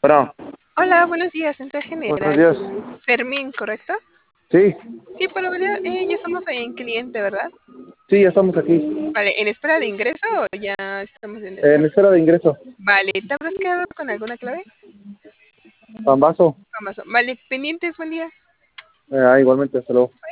Bueno, Hola, buenos días, central buenos general. días. Fermín, ¿correcto? Sí, Sí, para variar, ya estamos ahí en cliente, ¿verdad? sí, ya estamos aquí. Vale, ¿en espera de ingreso o ya estamos en En despacho? espera de ingreso. Vale, ¿te habrás quedado con alguna clave? Pambazo. Amazon. Vale, pendientes, buen día. Igualmente, hasta luego.